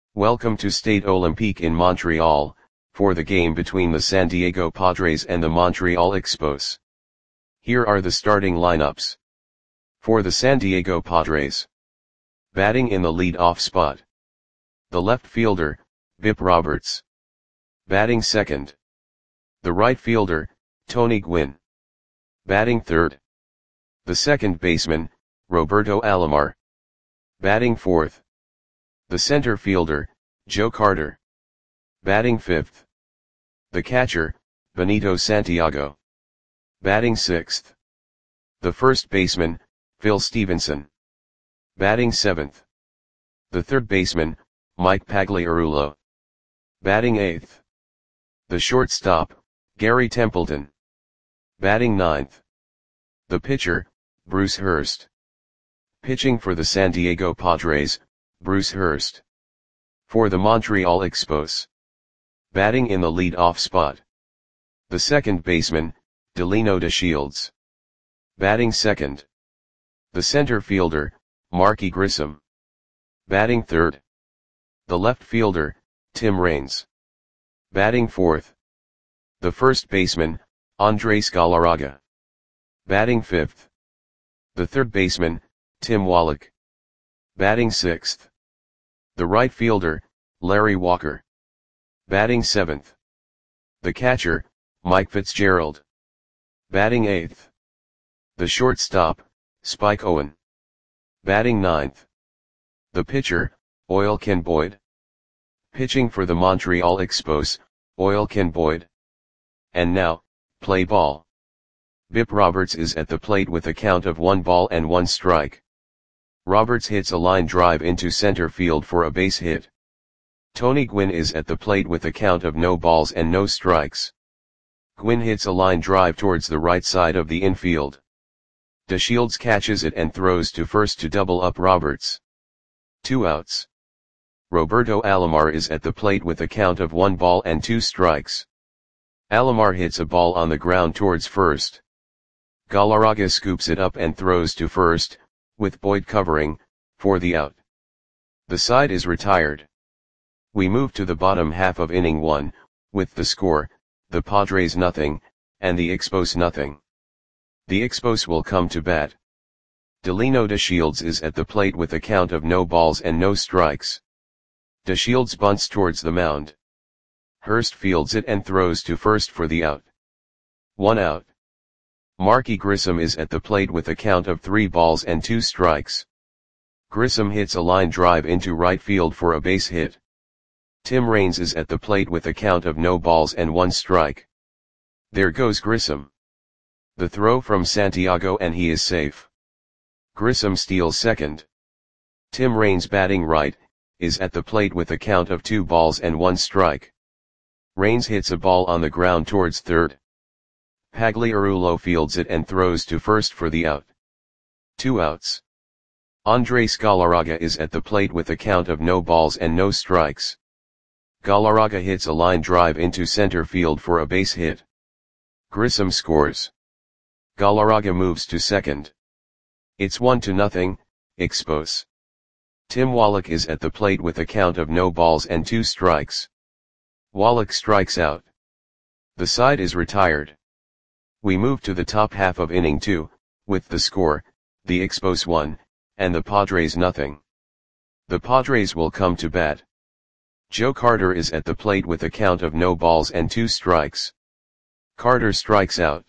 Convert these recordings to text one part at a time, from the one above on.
Welcome to Stade Olympique in Montreal, for the game between the San Diego Padres and the Montreal Expos. Here are the starting lineups. For the San Diego Padres. Batting in the lead-off spot. The left fielder, Bip Roberts. Batting second. The right fielder, Tony Gwynn. Batting third. The second baseman, Roberto Alomar. Batting fourth. The center fielder, Joe Carter. Batting fifth. The catcher, Benito Santiago. Batting sixth. The first baseman, Phil Stevenson. Batting seventh. The third baseman, Mike Pagliarulo. Batting eighth. The shortstop, Gary Templeton. Batting ninth. The pitcher, Bruce Hurst. Pitching for the San Diego Padres, Bruce Hurst. For the Montreal Expos. Batting in the lead-off spot. The second baseman, Delino DeShields. Batting second. The center fielder, Marky Grissom. Batting third. The left fielder, Tim Raines. Batting fourth. The first baseman, Andres Galarraga. Batting fifth. The third baseman, Tim Wallach. Batting sixth. The right fielder, Larry Walker. Batting seventh. The catcher, Mike Fitzgerald. Batting eighth. The shortstop, Spike Owen. Batting ninth. The pitcher, Oil Ken Boyd. Pitching for the Montreal Expos, Oil Ken Boyd. And now, play ball. Bip Roberts is at the plate with a count of 1 ball and 1 strike. Roberts hits a line drive into center field for a base hit. Tony Gwynn is at the plate with a count of no balls and no strikes. Gwynn hits a line drive towards the right side of the infield. DeShields catches it and throws to first to double up Roberts. 2 outs. Roberto Alomar is at the plate with a count of 1 ball and 2 strikes. Alomar hits a ball on the ground towards first. Galarraga scoops it up and throws to first, with Boyd covering, for the out. The side is retired. We move to the bottom half of inning 1, with the score, the Padres nothing, and the Expos nothing. The Expos will come to bat. Delino DeShields is at the plate with a count of no balls and no strikes. DeShields bunts towards the mound. Hurst fields it and throws to first for the out. 1 out. Marky Grissom is at the plate with a count of 3 balls and 2 strikes. Grissom hits a line drive into right field for a base hit. Tim Raines is at the plate with a count of no balls and 1 strike. There goes Grissom. The throw from Santiago and he is safe. Grissom steals second. Tim Raines batting right, is at the plate with a count of 2 balls and 1 strike. Raines hits a ball on the ground towards third. Pagliarulo fields it and throws to first for the out. 2 outs. Andres Galarraga is at the plate with a count of no balls and no strikes. Galarraga hits a line drive into center field for a base hit. Grissom scores. Galarraga moves to second. It's 1-0, Expos. Tim Wallach is at the plate with a count of no balls and 2 strikes. Wallach strikes out. The side is retired. We move to the top half of inning 2, with the score, the Expos 1, and the Padres nothing. The Padres will come to bat. Joe Carter is at the plate with a count of no balls and 2 strikes. Carter strikes out.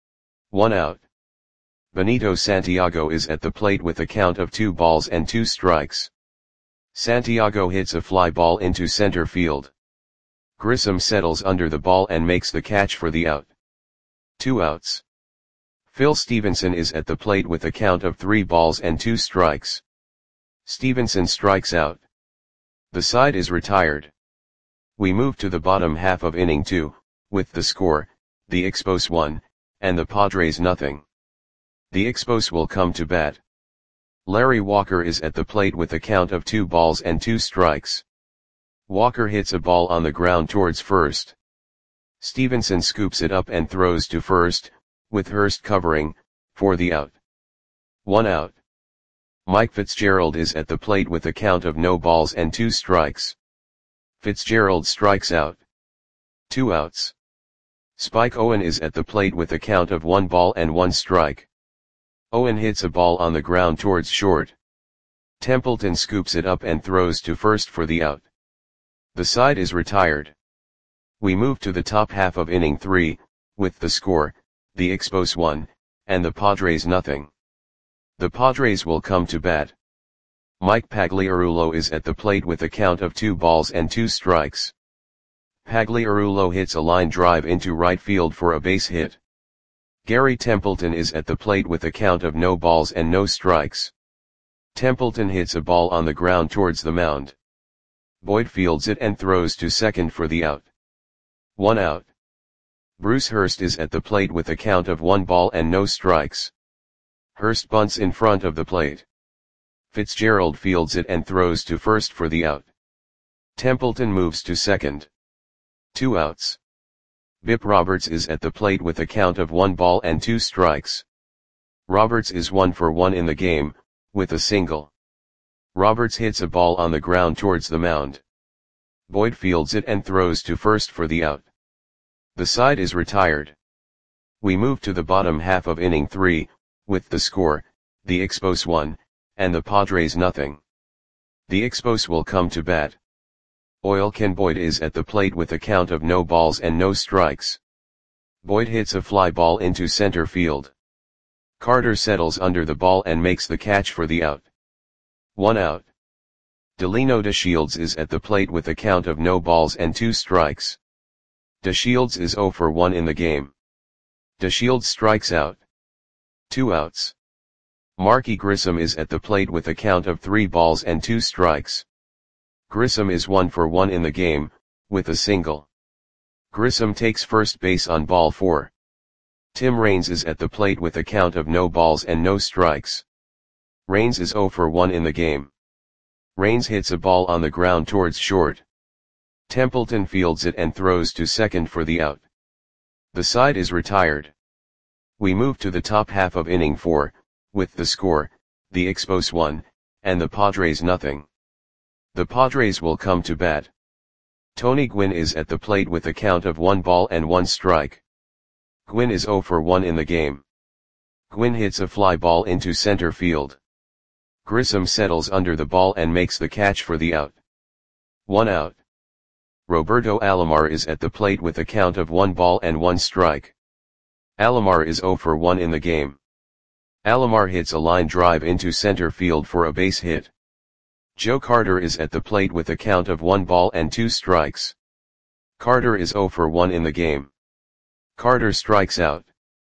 1 out. Benito Santiago is at the plate with a count of 2 balls and 2 strikes. Santiago hits a fly ball into center field. Grissom settles under the ball and makes the catch for the out. 2 outs. Phil Stevenson is at the plate with a count of 3 balls and 2 strikes. Stevenson strikes out. The side is retired. We move to the bottom half of inning 2, with the score, the Expos 1, and the Padres nothing. The Expos will come to bat. Larry Walker is at the plate with a count of 2 balls and 2 strikes. Walker hits a ball on the ground towards first. Stevenson scoops it up and throws to first, with Hurst covering, for the out. 1 out. Mike Fitzgerald is at the plate with a count of no balls and 2 strikes. Fitzgerald strikes out. 2 outs. Spike Owen is at the plate with a count of 1 ball and 1 strike. Owen hits a ball on the ground towards short. Templeton scoops it up and throws to first for the out. The side is retired. We move to the top half of inning 3, with the score, the Expos 1, and the Padres nothing. The Padres will come to bat. Mike Pagliarulo is at the plate with a count of 2 balls and 2 strikes. Pagliarulo hits a line drive into right field for a base hit. Gary Templeton is at the plate with a count of no balls and no strikes. Templeton hits a ball on the ground towards the mound. Boyd fields it and throws to second for the out. 1 out. Bruce Hurst is at the plate with a count of 1 ball and no strikes. Hurst bunts in front of the plate. Fitzgerald fields it and throws to first for the out. Templeton moves to second. 2 outs. Bip Roberts is at the plate with a count of 1 ball and 2 strikes. Roberts is 1 for 1 in the game, with a single. Roberts hits a ball on the ground towards the mound. Boyd fields it and throws to first for the out. The side is retired. We move to the bottom half of inning 3, with the score, the Expos 1, and the Padres nothing. The Expos will come to bat. Ken Boyd is at the plate with a count of no balls and no strikes. Boyd hits a fly ball into center field. Carter settles under the ball and makes the catch for the out. 1 out. Delino DeShields is at the plate with a count of no balls and 2 strikes. DeShields is 0 for 1 in the game. DeShields strikes out. 2 outs. Marky Grissom is at the plate with a count of 3 balls and 2 strikes. Grissom is 1 for 1 in the game, with a single. Grissom takes first base on ball 4. Tim Raines is at the plate with a count of no balls and no strikes. Raines is 0 for 1 in the game. Raines hits a ball on the ground towards short. Templeton fields it and throws to second for the out. The side is retired. We move to the top half of inning 4, with the score, the Expos 1, and the Padres nothing. The Padres will come to bat. Tony Gwynn is at the plate with a count of 1 ball and 1 strike. Gwynn is 0 for 1 in the game. Gwynn hits a fly ball into center field. Grissom settles under the ball and makes the catch for the out. 1 out. Roberto Alomar is at the plate with a count of 1 ball and 1 strike. Alomar is 0 for 1 in the game. Alomar hits a line drive into center field for a base hit. Joe Carter is at the plate with a count of 1 ball and 2 strikes. Carter is 0 for 1 in the game. Carter strikes out.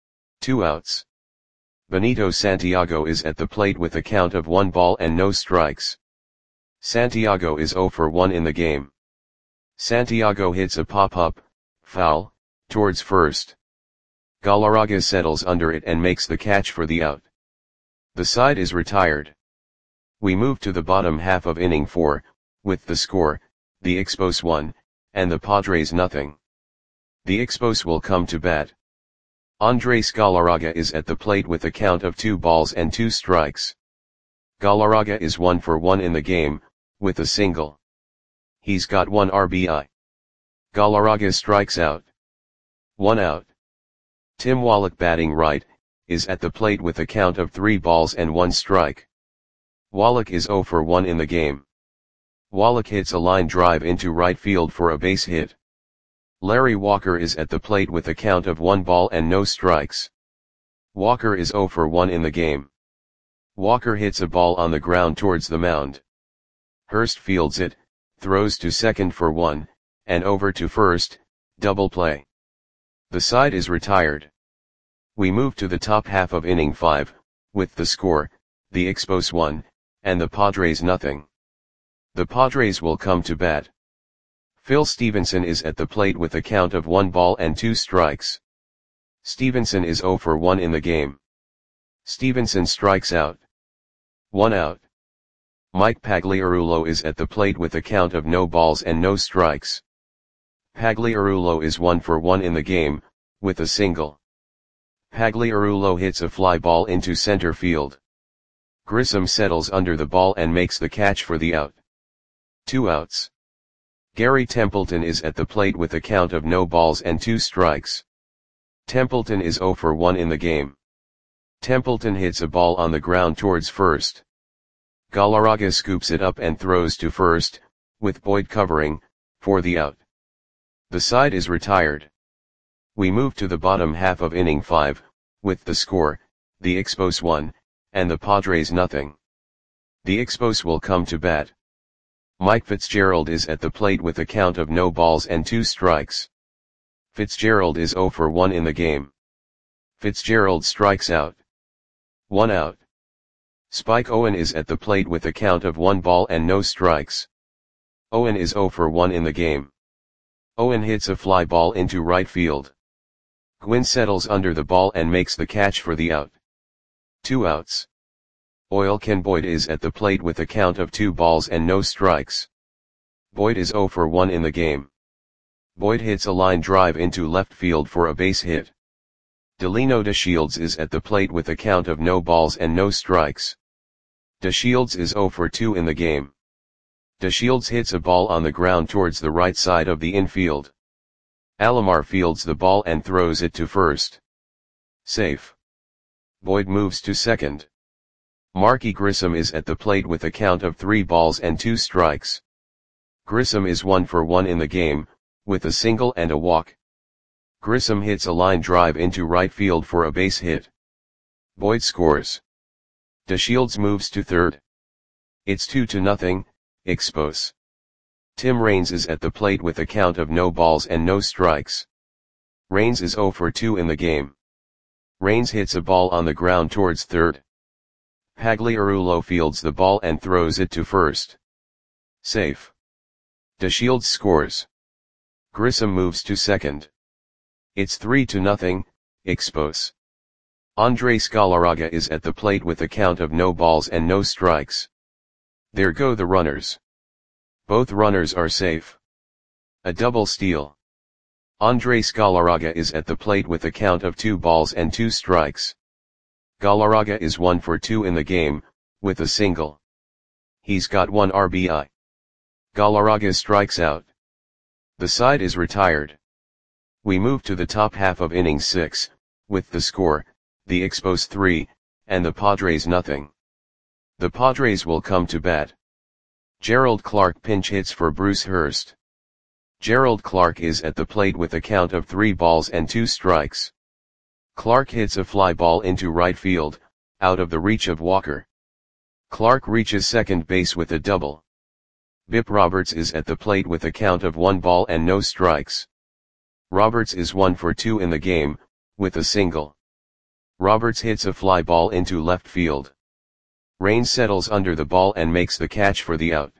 2 outs. Benito Santiago is at the plate with a count of 1 ball and no strikes. Santiago is 0 for 1 in the game. Santiago hits a pop-up, foul, towards first. Galarraga settles under it and makes the catch for the out. The side is retired. We move to the bottom half of inning 4, with the score, the Expos 1, and the Padres nothing. The Expos will come to bat. Andres Galarraga is at the plate with a count of 2 balls and 2 strikes. Galarraga is 1 for 1 in the game, with a single. He's got 1 RBI. Galarraga strikes out. 1 out. Tim Wallach, batting right, is at the plate with a count of 3 balls and 1 strike. Wallach is 0 for 1 in the game. Wallach hits a line drive into right field for a base hit. Larry Walker is at the plate with a count of 1 ball and no strikes. Walker is 0 for 1 in the game. Walker hits a ball on the ground towards the mound. Hurst fields it, throws to second for 1, and over to first, double play. The side is retired. We move to the top half of inning 5, with the score, the Expos 1, and the Padres nothing. The Padres will come to bat. Phil Stevenson is at the plate with a count of 1 ball and 2 strikes. Stevenson is 0 for 1 in the game. Stevenson strikes out. 1 out. Mike Pagliarulo is at the plate with a count of no balls and no strikes. Pagliarulo is 1 for 1 in the game, with a single. Pagliarulo hits a fly ball into center field. Grissom settles under the ball and makes the catch for the out. 2 outs. Gary Templeton is at the plate with a count of no balls and 2 strikes. Templeton is 0 for 1 in the game. Templeton hits a ball on the ground towards first. Galarraga scoops it up and throws to first, with Boyd covering, for the out. The side is retired. We move to the bottom half of inning 5, with the score, the Expos 1, and the Padres nothing. The Expos will come to bat. Mike Fitzgerald is at the plate with a count of no balls and 2 strikes. Fitzgerald is 0 for 1 in the game. Fitzgerald strikes out. 1 out. Spike Owen is at the plate with a count of 1 ball and no strikes. Owen is 0 for 1 in the game. Owen hits a fly ball into right field. Gwynn settles under the ball and makes the catch for the out. 2 outs. Ken Boyd is at the plate with a count of 2 balls and no strikes. Boyd is 0 for 1 in the game. Boyd hits a line drive into left field for a base hit. Delino DeShields is at the plate with a count of no balls and no strikes. DeShields is 0 for 2 in the game. DeShields hits a ball on the ground towards the right side of the infield. Alomar fields the ball and throws it to first. Safe. Boyd moves to second. Marky Grissom is at the plate with a count of 3 balls and 2 strikes. Grissom is 1 for 1 in the game, with a single and a walk. Grissom hits a line drive into right field for a base hit. Boyd scores. DeShields moves to third. It's 2-0, Expos. Tim Raines is at the plate with a count of no balls and no strikes. Raines is 0 for 2 in the game. Raines hits a ball on the ground towards third. Pagliarulo fields the ball and throws it to first. Safe. DeShields scores. Grissom moves to second. It's 3-0, Expos. Andres Galarraga is at the plate with a count of no balls and no strikes. There go the runners. Both runners are safe. A double steal. Andres Galarraga is at the plate with a count of 2 balls and 2 strikes. Galarraga is 1 for 2 in the game, with a single. He's got 1 RBI. Galarraga strikes out. The side is retired. We move to the top half of inning 6, with the score, the Expos 3, and the Padres nothing. The Padres will come to bat. Gerald Clark pinch hits for Bruce Hurst. Gerald Clark is at the plate with a count of 3 balls and 2 strikes. Clark hits a fly ball into right field, out of the reach of Walker. Clark reaches second base with a double. Bip Roberts is at the plate with a count of 1 ball and no strikes. Roberts is 1 for 2 in the game, with a single. Roberts hits a fly ball into left field. Raines settles under the ball and makes the catch for the out.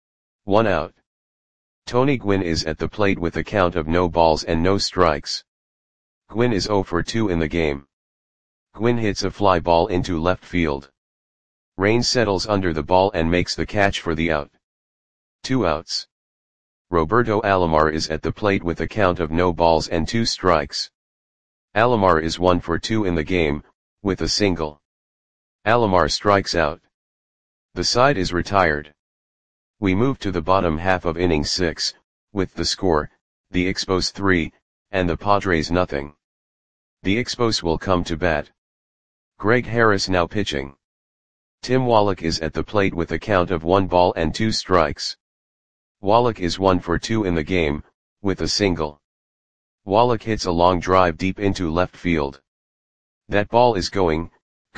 1 out. Tony Gwynn is at the plate with a count of no balls and no strikes. Gwynn is 0 for 2 in the game. Gwynn hits a fly ball into left field. Raines settles under the ball and makes the catch for the out. 2 outs. Roberto Alomar is at the plate with a count of no balls and 2 strikes. Alomar is 1 for 2 in the game, with a single. Alomar strikes out. The side is retired. We move to the bottom half of inning 6, with the score, the Expos 3, and the Padres nothing. The Expos will come to bat. Greg Harris now pitching. Tim Wallach is at the plate with a count of 1 ball and 2 strikes. Wallach is 1 for 2 in the game, with a single. Wallach hits a long drive deep into left field. That ball is gone.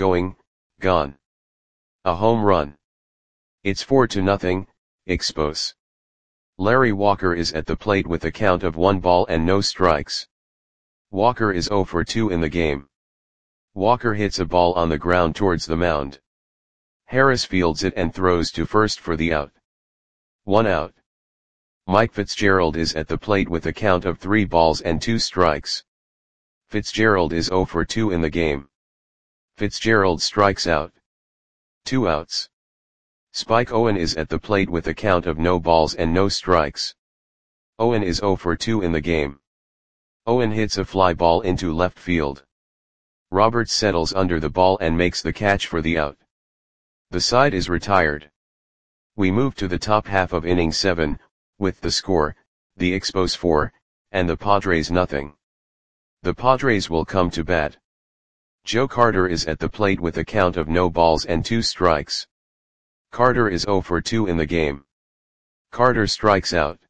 A home run. It's 4-0, Expos. Larry Walker is at the plate with a count of 1 ball and no strikes. Walker is 0 for 2 in the game. Walker hits a ball on the ground towards the mound. Harris fields it and throws to first for the out. 1 out. Mike Fitzgerald is at the plate with a count of 3 balls and 2 strikes. Fitzgerald is 0 for 2 in the game. Fitzgerald strikes out. 2 outs. Spike Owen is at the plate with a count of no balls and no strikes. Owen is 0 for 2 in the game. Owen hits a fly ball into left field. Roberts settles under the ball and makes the catch for the out. The side is retired. We move to the top half of inning 7, with the score, the Expos 4, and the Padres nothing. The Padres will come to bat. Joe Carter is at the plate with a count of no balls and 2 strikes. Carter is 0 for 2 in the game. Carter strikes out.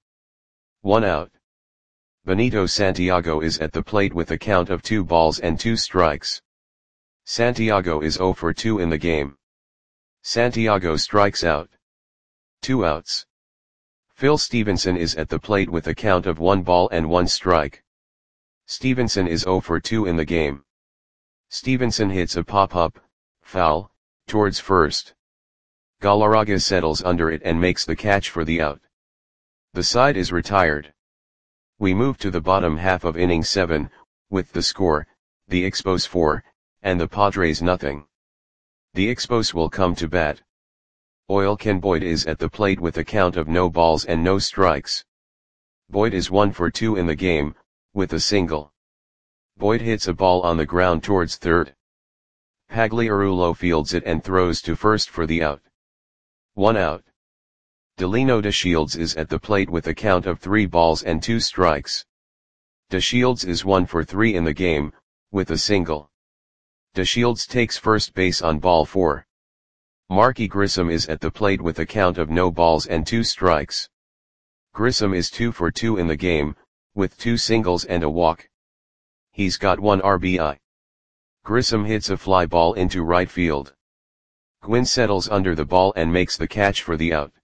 1 out. Benito Santiago is at the plate with a count of 2 balls and 2 strikes. Santiago is 0 for 2 in the game. Santiago strikes out. 2 outs. Phil Stevenson is at the plate with a count of 1 ball and 1 strike. Stevenson is 0 for 2 in the game. Stevenson hits a pop-up, foul, towards first. Galarraga settles under it and makes the catch for the out. The side is retired. We move to the bottom half of inning 7, with the score, the Expos 4, and the Padres nothing. The Expos will come to bat. Ken Boyd is at the plate with a count of no balls and no strikes. Boyd is 1 for 2 in the game, with a single. Boyd hits a ball on the ground towards third. Pagliarulo fields it and throws to first for the out. 1 out. Delino DeShields is at the plate with a count of 3 balls and 2 strikes. DeShields is 1 for 3 in the game, with a single. DeShields takes first base on ball 4. Marky Grissom is at the plate with a count of no balls and 2 strikes. Grissom is 2 for 2 in the game, with 2 singles and a walk. He's got 1 RBI. Grissom hits a fly ball into right field. Gwynn settles under the ball and makes the catch for the out.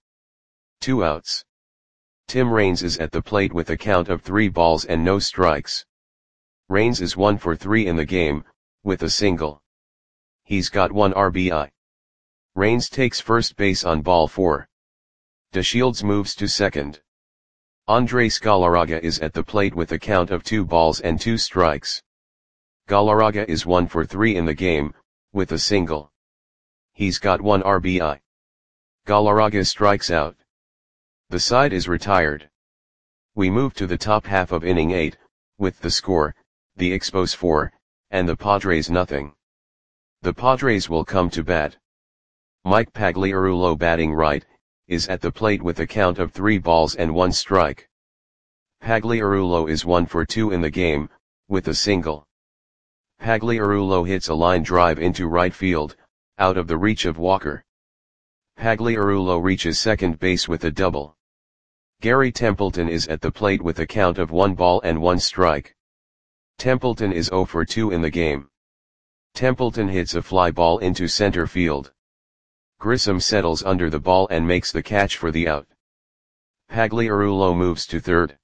2 outs. Tim Raines is at the plate with a count of 3 balls and no strikes. Raines is 1 for 3 in the game, with a single. He's got 1 RBI. Raines takes first base on ball 4. DeShields moves to second. Andres Galarraga is at the plate with a count of 2 balls and 2 strikes. Galarraga is 1 for 3 in the game, with a single. He's got 1 RBI. Galarraga strikes out. The side is retired. We move to the top half of inning 8, with the score, the Expos 4, and the Padres nothing. The Padres will come to bat. Mike Pagliarulo batting right, is at the plate with a count of 3 balls and 1 strike. Pagliarulo is 1 for 2 in the game, with a single. Pagliarulo hits a line drive into right field, out of the reach of Walker. Pagliarulo reaches second base with a double. Gary Templeton is at the plate with a count of 1 ball and 1 strike. Templeton is 0 for 2 in the game. Templeton hits a fly ball into center field. Grissom settles under the ball and makes the catch for the out. Pagliarulo moves to third.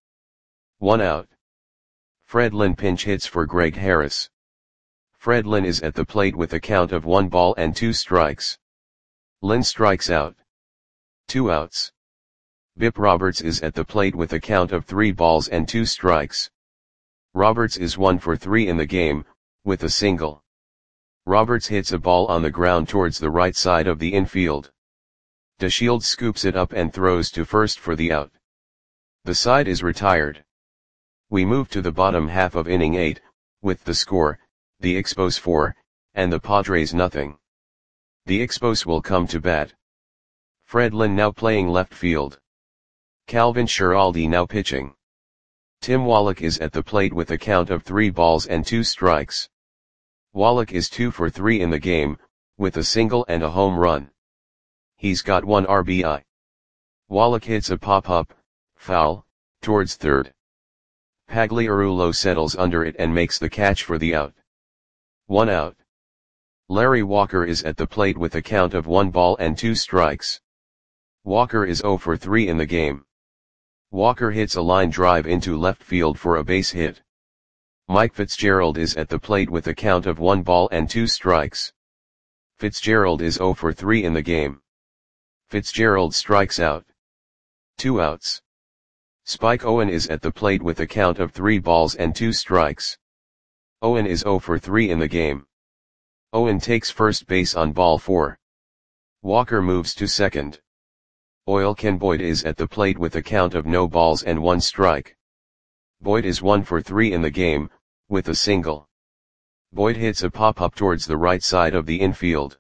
1 out. Fred Lynn pinch hits for Greg Harris. Fred Lynn is at the plate with a count of 1 ball and 2 strikes. Lynn strikes out. 2 outs. Bip Roberts is at the plate with a count of 3 balls and 2 strikes. Roberts is 1 for 3 in the game, with a single. Roberts hits a ball on the ground towards the right side of the infield. DeShields scoops it up and throws to first for the out. The side is retired. We move to the bottom half of inning 8, with the score, the Expos 4, and the Padres nothing. The Expos will come to bat. Fred Lynn now playing left field. Calvin Schiraldi now pitching. Tim Wallach is at the plate with a count of 3 balls and 2 strikes. Wallach is 2 for 3 in the game, with a single and a home run. He's got 1 RBI. Wallach hits a pop-up, foul, towards third. Pagliarulo settles under it and makes the catch for the out. 1 out. Larry Walker is at the plate with a count of 1 ball and 2 strikes. Walker is 0 for 3 in the game. Walker hits a line drive into left field for a base hit. Mike Fitzgerald is at the plate with a count of 1 ball and 2 strikes. Fitzgerald is 0 for 3 in the game. Fitzgerald strikes out. 2 outs. Spike Owen is at the plate with a count of 3 balls and 2 strikes. Owen is 0 for 3 in the game. Owen takes first base on ball 4. Walker moves to second. Ken Boyd is at the plate with a count of no balls and 1 strike. Boyd is 1 for 3 in the game, with a single. Boyd hits a pop-up towards the right side of the infield.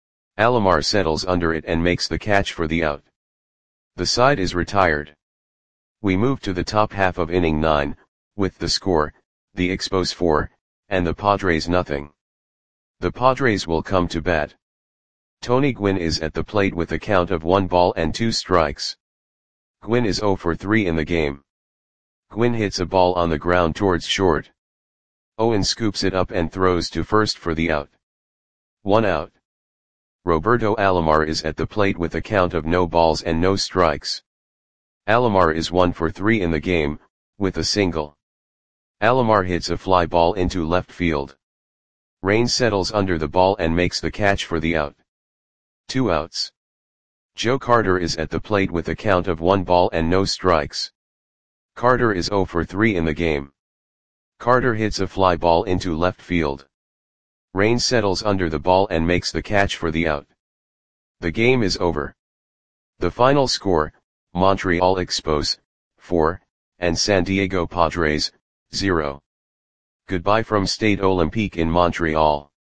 Alomar settles under it and makes the catch for the out. The side is retired. We move to the top half of inning 9, with the score, the Expos 4, and the Padres nothing. The Padres will come to bat. Tony Gwynn is at the plate with a count of 1 ball and 2 strikes. Gwynn is 0 for 3 in the game. Gwynn hits a ball on the ground towards short. Owen scoops it up and throws to first for the out. 1 out. Roberto Alomar is at the plate with a count of no balls and no strikes. Alomar is 1 for 3 in the game, with a single. Alomar hits a fly ball into left field. Raines settles under the ball and makes the catch for the out. 2 outs. Joe Carter is at the plate with a count of 1 ball and no strikes. Carter is 0 for 3 in the game. Carter hits a fly ball into left field. Raines settles under the ball and makes the catch for the out. The game is over. The final score, Montreal Expos, 4, and San Diego Padres, 0. Goodbye from Stade Olympique in Montreal.